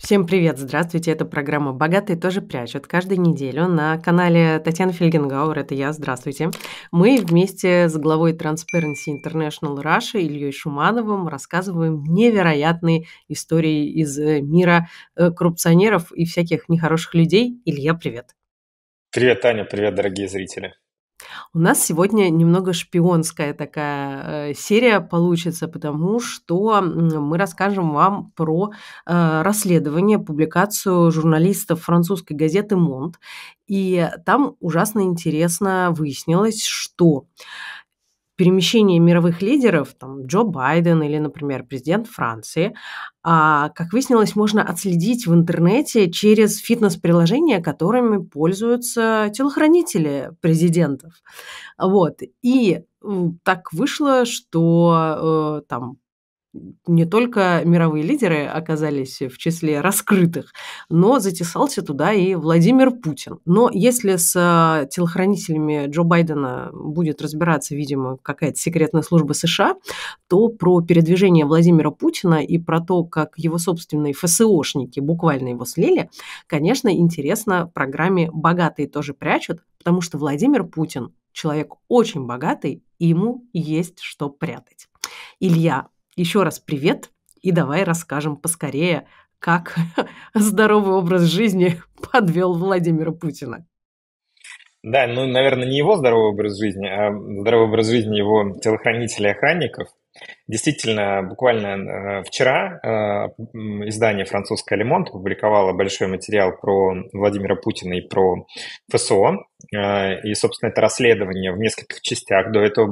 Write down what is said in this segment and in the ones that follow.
Всем привет, здравствуйте. Это программа «Богатые тоже прячут». Каждую неделю на канале Татьяны Фельгенгауэр, это я, здравствуйте, мы вместе с главой Transparency International Russia Ильей Шумановым рассказываем невероятные истории из мира коррупционеров и всяких нехороших людей. Илья, привет. Привет, Таня, привет, дорогие зрители. У нас сегодня немного шпионская такая серия получится, потому что мы расскажем вам про расследование, публикацию журналистов французской газеты «Монд». И там ужасно интересно выяснилось, что перемещение мировых лидеров, там Джо Байден или, например, президент Франции, как выяснилось, можно отследить в интернете через фитнес-приложения, которыми пользуются телохранители президентов. Вот. И так вышло, что там не только мировые лидеры оказались в числе раскрытых, но затесался туда и Владимир Путин. Но если с телохранителями Джо Байдена будет разбираться, видимо, какая-то секретная служба США, то про передвижение Владимира Путина и про то, как его собственные ФСОшники буквально его слили, конечно, интересно программе «Богатые тоже прячут», потому что Владимир Путин человек очень богатый, и ему есть что прятать. Илья, еще раз привет, и давай расскажем поскорее, как здоровый образ жизни подвел Владимира Путина. Да, наверное, не его здоровый образ жизни, а здоровый образ жизни его телохранителей и охранников. Действительно, буквально вчера издание французское «Le Monde» опубликовало большой материал про Владимира Путина и про ФСО. И, собственно, это расследование в нескольких частях. До этого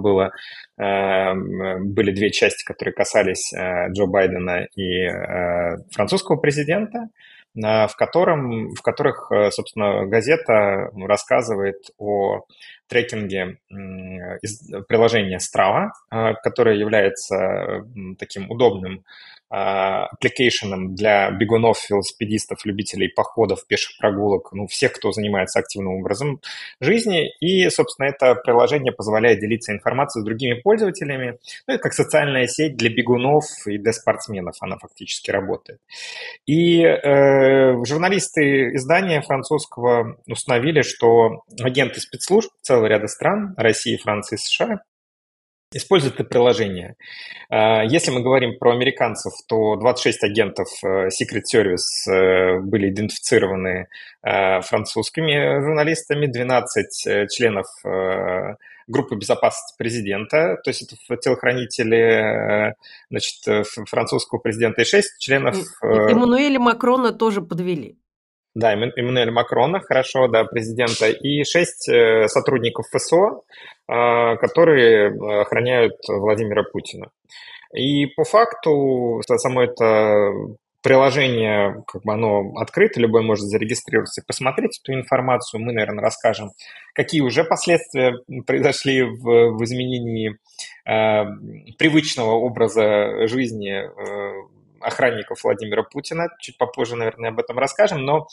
были две части, которые касались Джо Байдена и французского президента, в которых, собственно, газета рассказывает о трекинге приложения Strava, которое является таким удобным аппликейшеном для бегунов, велосипедистов, любителей походов, пеших прогулок, всех, кто занимается активным образом жизни. И, собственно, это приложение позволяет делиться информацией с другими пользователями. Это как социальная сеть для бегунов и для спортсменов она фактически работает. И журналисты издания французского установили, что агенты спецслужб целого ряда стран, России, Франции, США, используют это приложение. Если мы говорим про американцев, то 26 агентов Secret Service были идентифицированы французскими журналистами, 12 членов группы безопасности президента, то есть это телохранители французского президента, и 6 членов... Эммануэля Макрона тоже подвели. Да, Эммануэля Макрона, хорошо, да, президента, и 6 сотрудников ФСО, которые охраняют Владимира Путина. И по факту само это приложение, оно открыто, любой может зарегистрироваться и посмотреть эту информацию. Мы, наверное, расскажем, какие уже последствия произошли в изменении привычного образа жизни охранников Владимира Путина. Чуть попозже, наверное, об этом расскажем. Но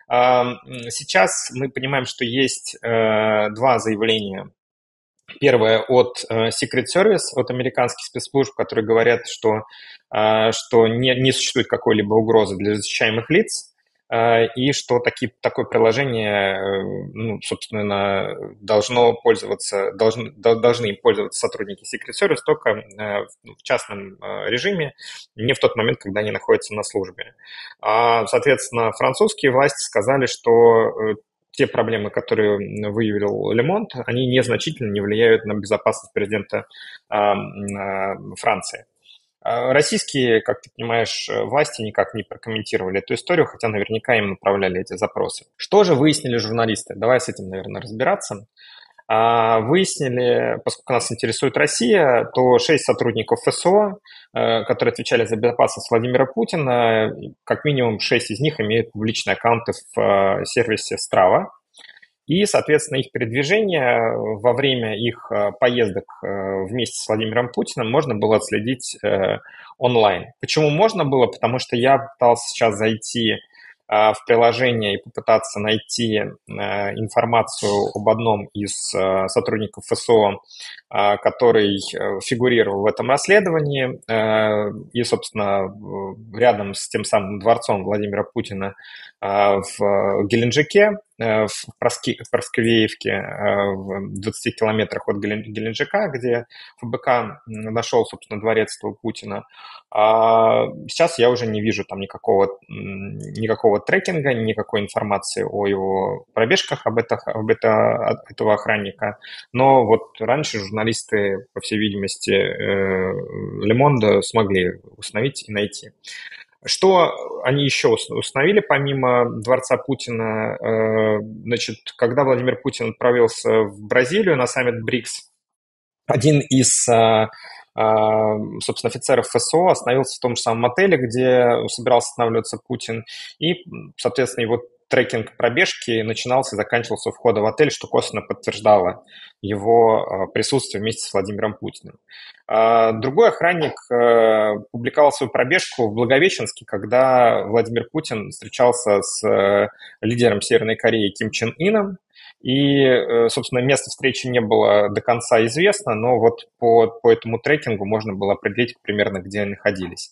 сейчас мы понимаем, что есть два заявления. Первое от Secret Service, от американских спецслужб, которые говорят, что не существует какой-либо угрозы для защищаемых лиц, и что такое приложение, собственно, должны им пользоваться сотрудники Secret Service только в частном режиме, не в тот момент, когда они находятся на службе. Соответственно, французские власти сказали, что те проблемы, которые выявил Le Monde, они незначительно не влияют на безопасность президента Франции. Российские, как ты понимаешь, власти никак не прокомментировали эту историю, хотя наверняка им направляли эти запросы. Что же выяснили журналисты? Давай с этим, наверное, разбираться. Выяснили, поскольку нас интересует Россия, то 6 сотрудников ФСО, которые отвечали за безопасность Владимира Путина, как минимум 6 из них имеют публичные аккаунты в сервисе Strava. И, соответственно, их передвижение во время их поездок вместе с Владимиром Путиным можно было отследить онлайн. Почему можно было? Потому что я пытался сейчас зайти в приложение и попытаться найти информацию об одном из сотрудников ФСО, который фигурировал в этом расследовании. И, собственно, рядом с тем самым дворцом Владимира Путина в Геленджике, в Проскевеевке, в 20 километрах от Геленджика, где ФБК нашел, собственно, дворец Путина. Сейчас я уже не вижу там никакого трекинга, никакой информации о его пробежках этого охранника. Но вот раньше журналисты, по всей видимости, Le Monde смогли установить и найти. Что они еще установили помимо дворца Путина? Значит, когда Владимир Путин отправился в Бразилию на саммит БРИКС, один из, собственно, офицеров ФСО остановился в том же самом отеле, где собирался останавливаться Путин, и, соответственно, его трекинг пробежки начинался и заканчивался у входа в отель, что косвенно подтверждало его присутствие вместе с Владимиром Путиным. Другой охранник публиковал свою пробежку в Благовещенске, когда Владимир Путин встречался с лидером Северной Кореи Ким Чен Ыном. И, собственно, место встречи не было до конца известно, но вот по этому трекингу можно было определить примерно, где они находились.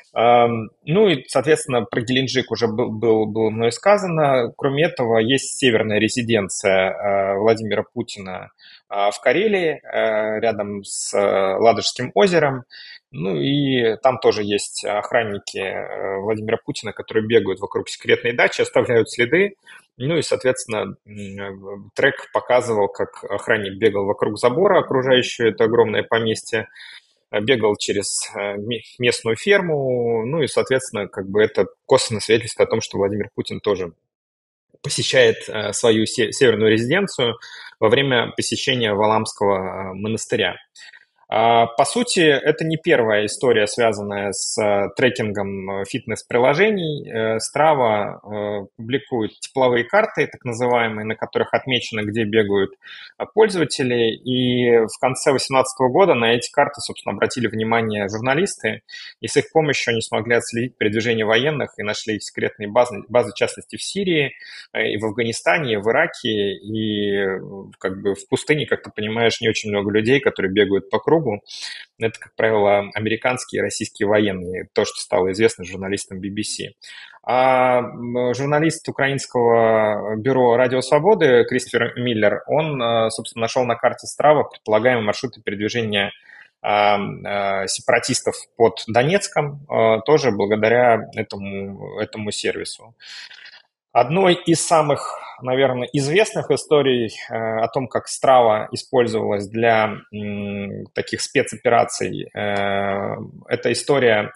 Ну и, соответственно, про Геленджик уже было мной сказано. Кроме этого, есть северная резиденция Владимира Путина в Карелии, рядом с Ладожским озером. Ну и там тоже есть охранники Владимира Путина, которые бегают вокруг секретной дачи, оставляют следы. Ну и, соответственно, трек показывал, как охранник бегал вокруг забора, окружающего это огромное поместье, бегал через местную ферму, ну и, соответственно, как бы это косвенное свидетельство о том, что Владимир Путин тоже посещает свою северную резиденцию во время посещения Валамского монастыря. По сути, это не первая история, связанная с трекингом фитнес-приложений. Strava публикует тепловые карты, так называемые, на которых отмечено, где бегают пользователи. И в конце 2018 года на эти карты, собственно, обратили внимание журналисты. И с их помощью они смогли отследить передвижение военных и нашли их секретные базы, в частности, в Сирии, и в Афганистане, и в Ираке. И как бы в пустыне, как ты понимаешь, не очень много людей, которые бегают по кругу. Это, как правило, американские и российские военные, то, что стало известно журналистам BBC. А журналист украинского бюро «Радио Свободы» Кристофер Миллер, он, собственно, нашел на карте Strava предполагаемые маршруты передвижения сепаратистов под Донецком, тоже благодаря этому сервису. Одной из самых, наверное, известных историй о том, как Strava использовалась для таких спецопераций, это история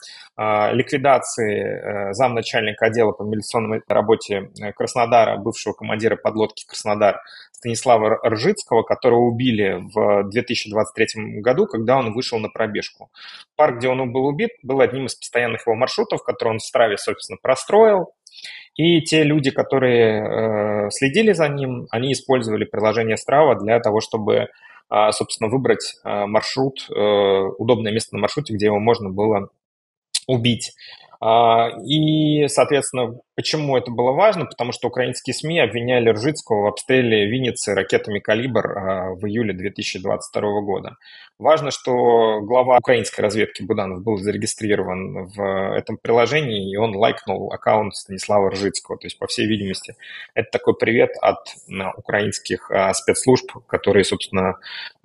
ликвидации замначальника отдела по милиционной работе Краснодара, бывшего командира подлодки «Краснодар» Станислава Ржицкого, которого убили в 2023 году, когда он вышел на пробежку. Парк, где он был убит, был одним из постоянных его маршрутов, который он в Stravе, собственно, простроил. И те люди, которые следили за ним, они использовали приложение Strava для того, чтобы, собственно, выбрать маршрут, удобное место на маршруте, где его можно было убить. И, соответственно, почему это было важно? Потому что украинские СМИ обвиняли Ржицкого в обстреле Винницы ракетами «Калибр» в июле 2022 года. Важно, что глава украинской разведки Буданов был зарегистрирован в этом приложении, и он лайкнул аккаунт Станислава Ржицкого. То есть, по всей видимости, это такой привет от украинских спецслужб, которые, собственно,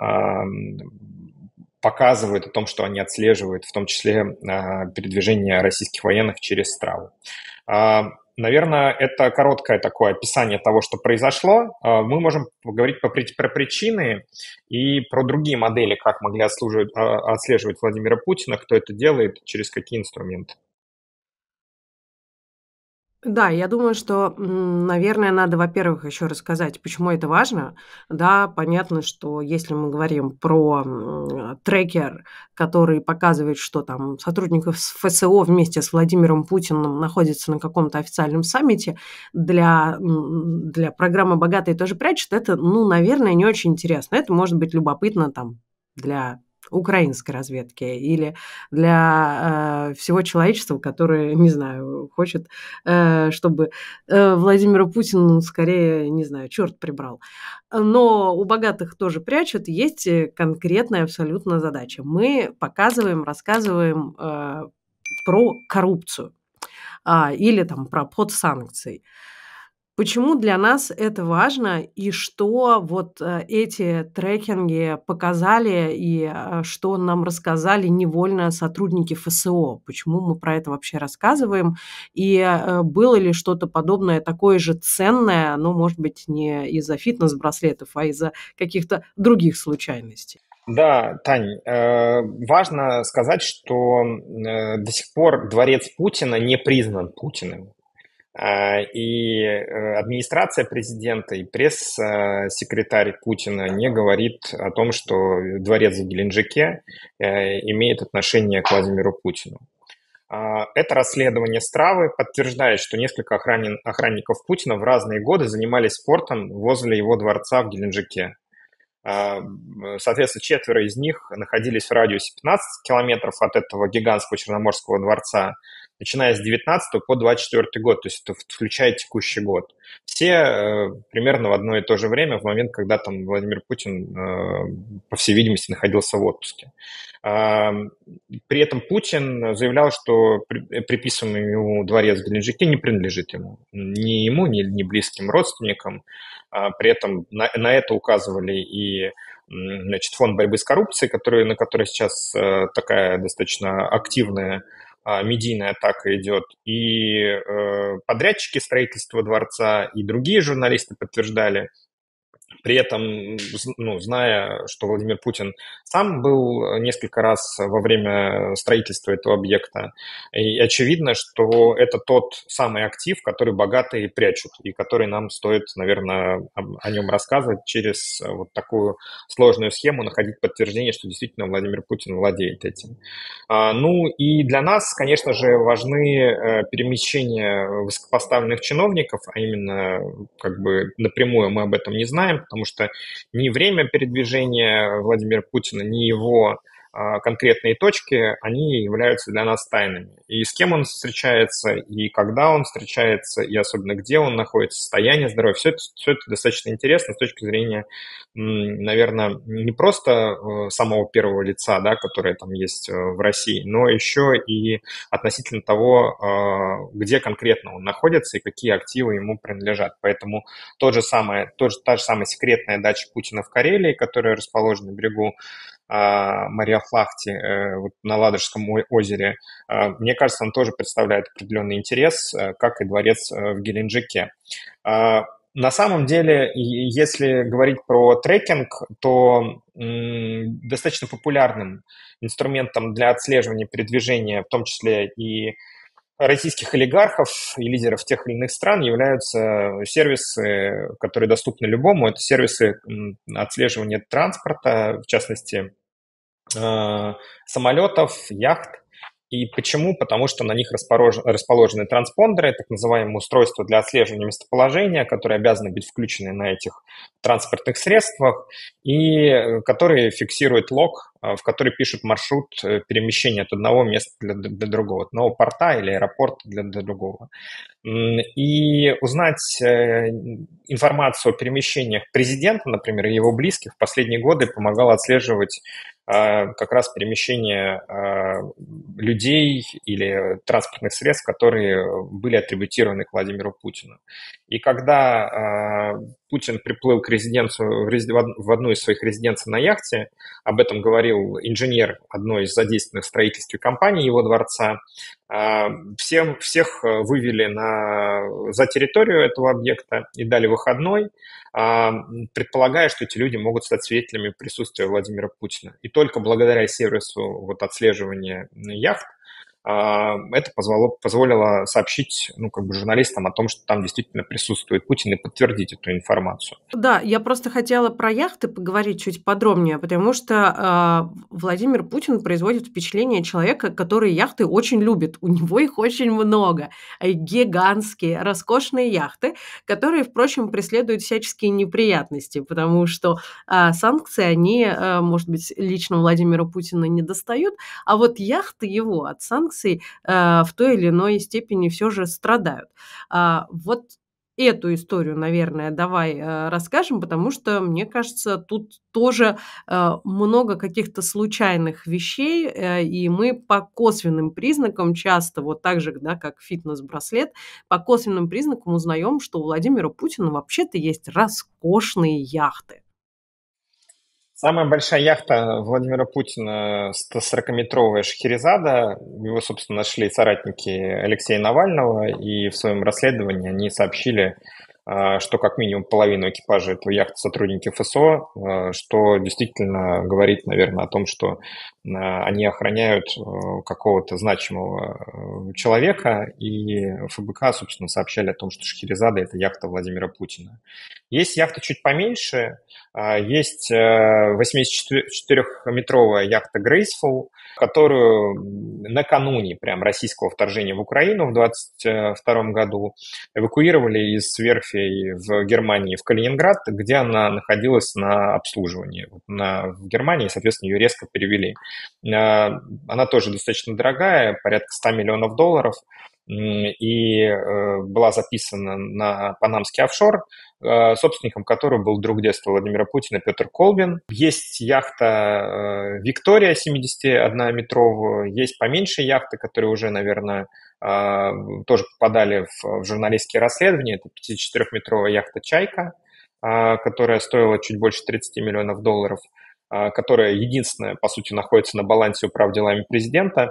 показывают о том, что они отслеживают, в том числе передвижение российских военных через Страву. Наверное, это короткое такое описание того, что произошло. Мы можем поговорить про причины и про другие модели, как могли отслеживать Владимира Путина, кто это делает, через какие инструменты. Да, я думаю, что, наверное, надо, во-первых, еще рассказать, почему это важно. Да, понятно, что если мы говорим про трекер, который показывает, что там сотрудников ФСО вместе с Владимиром Путиным находятся на каком-то официальном саммите, для программы «Богатые тоже прячут», это, наверное, не очень интересно. Это может быть любопытно там для украинской разведки или для всего человечества, которое, не знаю, хочет, чтобы Владимира Путина скорее, не знаю, черт прибрал. Но у богатых тоже прячут, есть конкретная абсолютно задача. Мы показываем, рассказываем про коррупцию или там про обход санкций. Почему для нас это важно и что вот, эти трекинги показали и, что нам рассказали невольно сотрудники ФСО? Почему мы про это вообще рассказываем? И, было ли что-то подобное, такое же ценное, ну, может быть, не из-за фитнес-браслетов, а из-за каких-то других случайностей? Да, Тань, важно сказать, что до сих пор дворец Путина не признан Путиным. И администрация президента и пресс-секретарь Путина не говорит о том, что дворец в Геленджике имеет отношение к Владимиру Путину. Это расследование Стравы подтверждает, что несколько охранников Путина в разные годы занимались спортом возле его дворца в Геленджике. Соответственно, 4 из них находились в радиусе 15 километров от этого гигантского Черноморского дворца, начиная с 19 по 24 год, то есть это включая текущий год. Все примерно в одно и то же время, в момент, когда там Владимир Путин, по всей видимости, находился в отпуске. При этом Путин заявлял, что приписанный ему дворец в Геленджике не принадлежит ему. Ни ему, ни близким родственникам. При этом на это указывали и значит, фонд борьбы с коррупцией, на который сейчас такая достаточно активная медийная атака идет, и подрядчики строительства дворца, и другие журналисты подтверждали. При этом, ну, зная, что Владимир Путин сам был несколько раз во время строительства этого объекта, и очевидно, что это тот самый актив, который богатые прячут, и который нам стоит, наверное, о нем рассказывать через вот такую сложную схему, находить подтверждение, что действительно Владимир Путин владеет этим. Ну и для нас, конечно же, важны перемещения высокопоставленных чиновников, а именно как бы напрямую мы об этом не знаем, потому что ни время передвижения Владимира Путина, ни его конкретные точки, они являются для нас тайнами. И с кем он встречается, и когда он встречается, и особенно где он находится, состояние здоровья, все это достаточно интересно с точки зрения, наверное, не просто самого первого лица, да, которое там есть в России, но еще и относительно того, где конкретно он находится и какие активы ему принадлежат. Поэтому та же самая секретная дача Путина в Карелии, которая расположена на берегу Мариахлахти, вот на Ладожском озере, мне кажется, он тоже представляет определенный интерес, как и дворец в Геленджике. На самом деле, если говорить про трекинг, то достаточно популярным инструментом для отслеживания передвижения, в том числе и российских олигархов и лидеров тех или иных стран, являются сервисы, которые доступны любому. Это сервисы отслеживания транспорта, в частности, самолетов, яхт. И почему? Потому что на них расположены транспондеры, так называемые устройства для отслеживания местоположения, которые обязаны быть включены на этих транспортных средствах, и которые фиксируют лог, в который пишут маршрут перемещения от одного места для другого, от одного порта или аэропорта для другого. И узнать информацию о перемещениях президента, например, и его близких в последние годы помогало отслеживать как раз перемещение людей или транспортных средств, которые были атрибутированы к Владимиру Путину. И когда Путин приплыл к резиденцию, в одну из своих резиденций на яхте, об этом говорил инженер одной из задействованных в строительстве компаний его дворца, всех вывели за территорию этого объекта и дали выходной, предполагая, что эти люди могут стать свидетелями присутствия Владимира Путина. И только благодаря сервису отслеживания яхт это позволило сообщить, ну, как бы журналистам о том, что там действительно присутствует Путин, и подтвердить эту информацию. Да, я просто хотела про яхты поговорить чуть подробнее, потому что, Владимир Путин производит впечатление человека, который яхты очень любит. У него их очень много. Гигантские, роскошные яхты, которые, впрочем, преследуют всяческие неприятности, потому что, санкции, они, может быть, лично Владимира Путина не достают, а вот яхты его от санкций, в той или иной степени все же страдают. Вот эту историю, наверное, давай, расскажем, потому что, мне кажется, тут тоже, много каких-то случайных вещей, и мы по косвенным признакам часто, вот так же, да, как фитнес-браслет, по косвенным признакам узнаем, что у Владимира Путина вообще-то есть роскошные яхты. Самая большая яхта Владимира Путина, 140-метровая «Шахерезада». Его, собственно, нашли соратники Алексея Навального, и в своем расследовании они сообщили, что как минимум половину экипажа этого яхты сотрудники ФСО, что действительно говорит, наверное, о том, что они охраняют какого-то значимого человека, и ФБК, собственно, сообщали о том, что «Шахерезада» — это яхта Владимира Путина. Есть яхты чуть поменьше, есть 84-метровая яхта Graceful, которую накануне прям российского вторжения в Украину в 2022 году эвакуировали из верфи в Германии в Калининград, где она находилась на обслуживании. В Германии, соответственно, ее резко перевели. Она тоже достаточно дорогая, порядка 100 миллионов долларов, и была записана на панамский офшор, собственником которого был друг детства Владимира Путина Петр Колбин. Есть яхта «Виктория» 71-метровая, есть поменьше яхты, которые уже, наверное, тоже попадали в журналистские расследования. Это 54-метровая яхта «Чайка», которая стоила чуть больше 30 миллионов долларов, которая единственная, по сути, находится на балансе управ делами президента.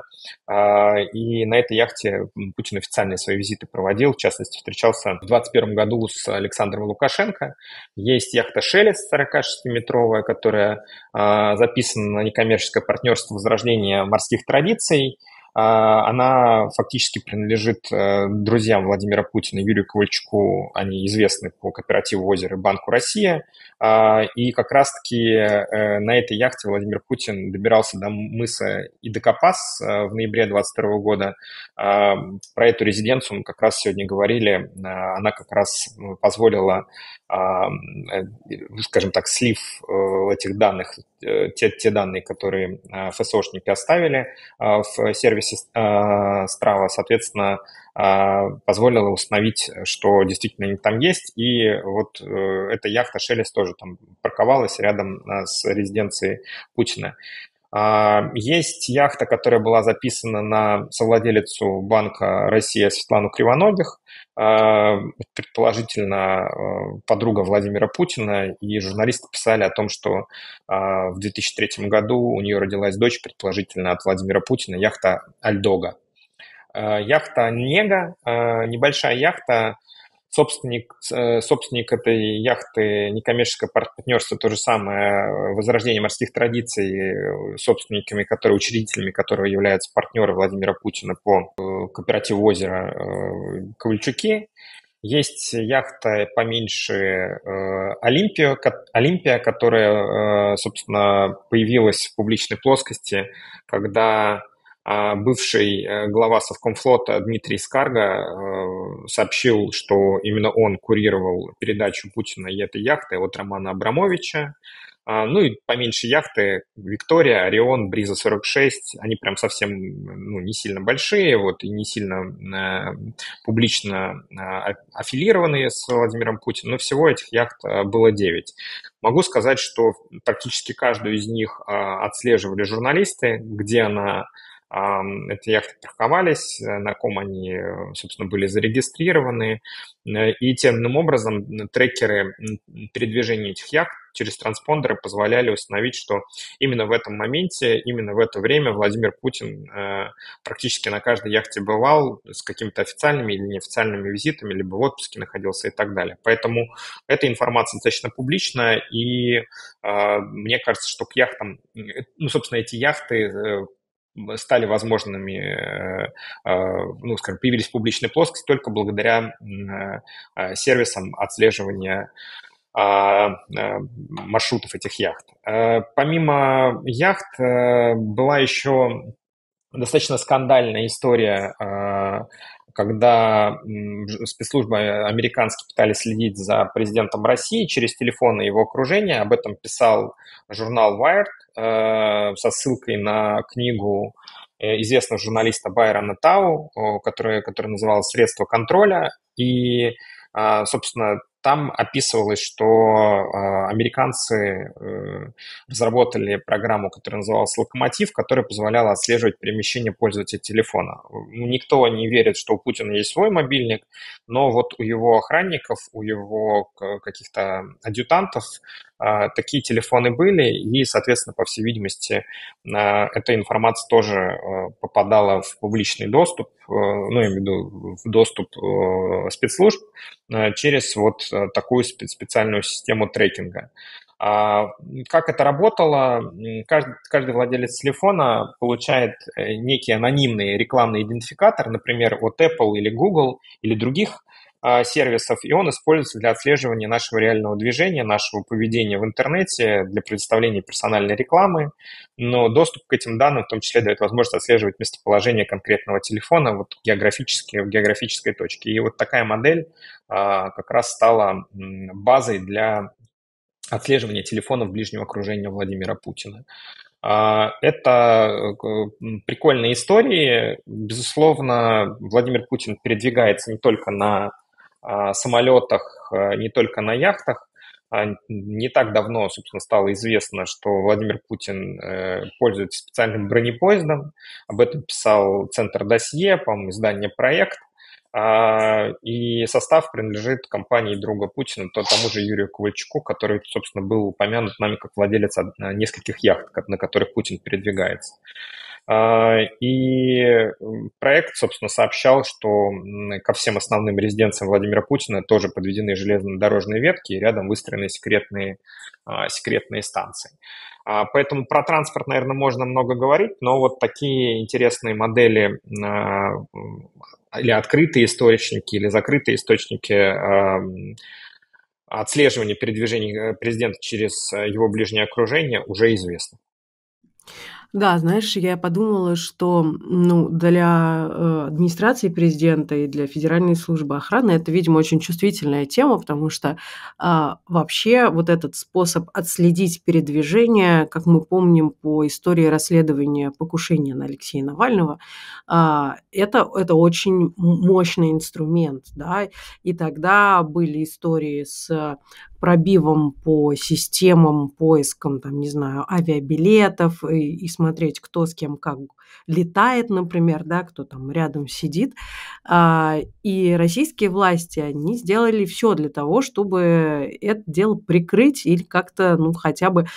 И на этой яхте Путин официальные свои визиты проводил, в частности, встречался в 2021 году с Александром Лукашенко. Есть яхта «Шелест» 46-метровая, которая записана на некоммерческое партнерство возрождения морских традиций. Она фактически принадлежит друзьям Владимира Путина, Юрию Ковальчуку. Они известны по кооперативу «Озеро» и Банку «Россия». И как раз-таки на этой яхте Владимир Путин добирался до мыса Идакопас в ноябре 2022 года. Про эту резиденцию мы как раз сегодня говорили. Она как раз позволила, скажем так, слив этих данных, те данные, которые ФСОшники оставили в сервисе Strava, соответственно, позволило установить, что действительно они там есть. И вот эта яхта «Шелест» тоже там парковалась рядом с резиденцией Путина. Есть яхта, которая была записана на совладелицу Банка «Россия» Светлану Кривоногих, предположительно подруга Владимира Путина, и журналисты писали о том, что в 2003 году у нее родилась дочь, предположительно от Владимира Путина, яхта «Альдога». Яхта «Нега», небольшая яхта. Собственник этой яхты, некоммерческое партнерство, то же самое, возрождение морских традиций, собственниками, учредителями которого являются партнеры Владимира Путина по кооперативу «Озеро» Ковальчуки. Есть яхта поменьше «Олимпия», которая, собственно, появилась в публичной плоскости, когда бывший глава Совкомфлота Дмитрий Скарга сообщил, что именно он курировал передачу Путина и этой яхты от Романа Абрамовича. Ну и поменьше яхты «Виктория», «Орион», «Бриза-46», они прям совсем не сильно большие, вот, и не сильно публично аффилированные с Владимиром Путиным, но всего этих яхт было 9. Могу сказать, что практически каждую из них отслеживали журналисты, где эти яхты парковались, на ком они, собственно, были зарегистрированы. И тем образом трекеры передвижения этих яхт через транспондеры позволяли установить, что именно в этом моменте, именно в это время Владимир Путин практически на каждой яхте бывал с какими-то официальными или неофициальными визитами, либо в отпуске находился и так далее. Поэтому эта информация достаточно публичная, и мне кажется, что к яхтам, собственно, эти яхты стали возможными, ну, скажем, появились в публичной плоскости только благодаря сервисам отслеживания маршрутов этих яхт. Помимо яхт была еще достаточно скандальная история, когда спецслужбы американские пытались следить за президентом России через телефоны его окружения. Об этом писал журнал Wired со ссылкой на книгу известного журналиста Байрона Тау, который называлась «Средства контроля». И, собственно, там описывалось, что американцы разработали программу, которая называлась «Локомотив», которая позволяла отслеживать перемещение пользователя телефона. Никто не верит, что у Путина есть свой мобильник, но вот у его охранников, у его каких-то адъютантов такие телефоны были, и, соответственно, по всей видимости, эта информация тоже попадала в публичный доступ, ну, я имею в виду в доступ спецслужб через вот такую специальную систему трекинга. Как это работало? Каждый владелец телефона получает некий анонимный рекламный идентификатор, например, от Apple или Google или других сервисов, и он используется для отслеживания нашего реального движения, нашего поведения в интернете, для предоставления персональной рекламы. Но доступ к этим данным в том числе дает возможность отслеживать местоположение конкретного телефона вот географически, в географической точке. И вот такая модель как раз стала базой для отслеживания телефонов ближнего окружения Владимира Путина. Это прикольные истории. Безусловно, Владимир Путин передвигается не только на самолетах, не только на яхтах. Не так давно, собственно, стало известно, что Владимир Путин пользуется специальным бронепоездом. Об этом писал Центр Досье, по-моему, издание «Проект». И состав принадлежит компании друга Путина, тому же Юрию Ковальчуку, который, собственно, был упомянут нами как владелец нескольких яхт, на которых Путин передвигается. И проект, собственно, сообщал, что ко всем основным резиденциям Владимира Путина тоже подведены железнодорожные ветки и рядом выстроены секретные станции. Поэтому про транспорт, наверное, можно много говорить, но вот такие интересные модели или открытые источники, или закрытые источники отслеживания передвижений президента через его ближнее окружение уже известны. Да, знаешь, я подумала, что, ну, для, администрации президента и для Федеральной службы охраны это, видимо, очень чувствительная тема, потому что, вообще вот этот способ отследить передвижение, как мы помним по истории расследования покушения на Алексея Навального, это очень мощный инструмент, да. И тогда были истории с пробивом по системам, поиском, там, не знаю, авиабилетов и смотреть, кто с кем как летает, например, да, кто там рядом сидит. И российские власти, они сделали все для того, чтобы это дело прикрыть или как-то, ну, хотя бы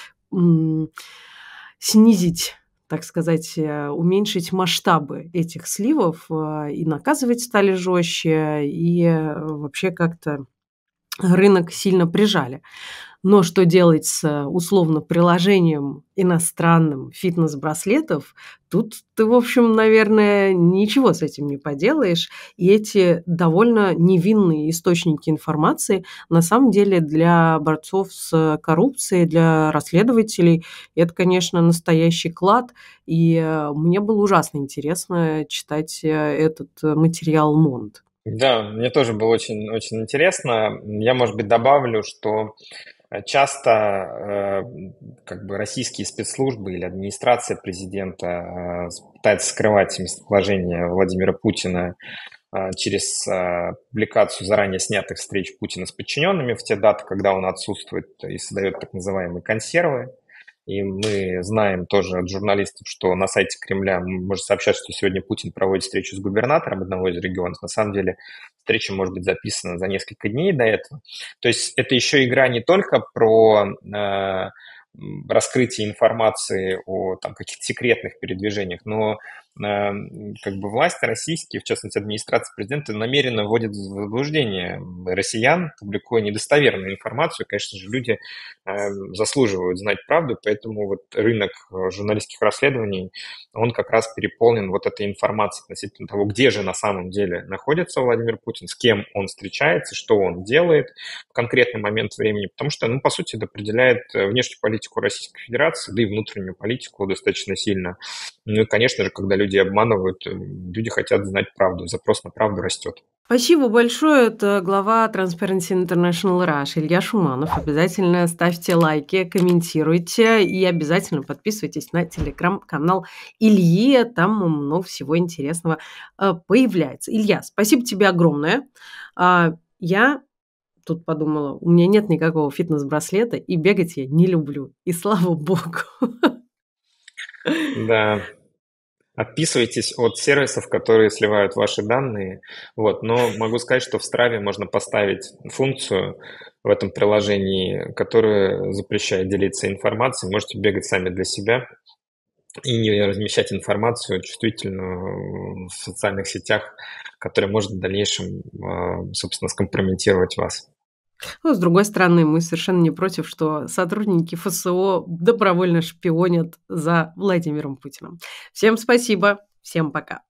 снизить, так сказать, уменьшить масштабы этих сливов, и наказывать стали жестче, и вообще как-то рынок сильно прижали. Но что делать с, условно, приложением иностранным фитнес-браслетов, тут ты, в общем, наверное, ничего с этим не поделаешь. И эти довольно невинные источники информации на самом деле для борцов с коррупцией, для расследователей это, конечно, настоящий клад. И мне было ужасно интересно читать этот материал МОНД. Да, мне тоже было очень, очень интересно. Я, может быть, добавлю, что часто как бы российские спецслужбы или администрация президента пытается скрывать местоположение Владимира Путина через публикацию заранее снятых встреч Путина с подчиненными в те даты, когда он отсутствует и создает так называемые консервы. И мы знаем тоже от журналистов, что на сайте Кремля может сообщать, что сегодня Путин проводит встречу с губернатором одного из регионов. На самом деле встреча может быть записана за несколько дней до этого. То есть это еще игра не только про раскрытие информации о там, каких-то секретных передвижениях, но как бы власти российские, в частности администрация президента, намеренно вводит в заблуждение россиян, публикуя недостоверную информацию. Конечно же, люди заслуживают знать правду, поэтому вот рынок журналистских расследований, он как раз переполнен вот этой информацией относительно того, где же на самом деле находится Владимир Путин, с кем он встречается, что он делает в конкретный момент времени, потому что, ну, по сути, это определяет внешнюю политику Российской Федерации, да и внутреннюю политику достаточно сильно. Ну и, конечно же, когда люди обманывают, люди хотят знать правду, запрос на правду растет. Спасибо большое. Это глава Transparency International Russia Илья Шуманов. Обязательно ставьте лайки, комментируйте и обязательно подписывайтесь на телеграм-канал Ильи. Там много всего интересного появляется. Илья, спасибо тебе огромное. Я тут подумала, у меня нет никакого фитнес-браслета, и бегать я не люблю. И слава богу. Да, отписывайтесь от сервисов, которые сливают ваши данные. Вот. Но могу сказать, что в Страве можно поставить функцию в этом приложении, которая запрещает делиться информацией. Можете бегать сами для себя и не размещать информацию чувствительную в социальных сетях, которая может в дальнейшем, собственно, скомпрометировать вас. Ну, с другой стороны, мы совершенно не против, что сотрудники ФСО добровольно шпионят за Владимиром Путиным. Всем спасибо, всем пока.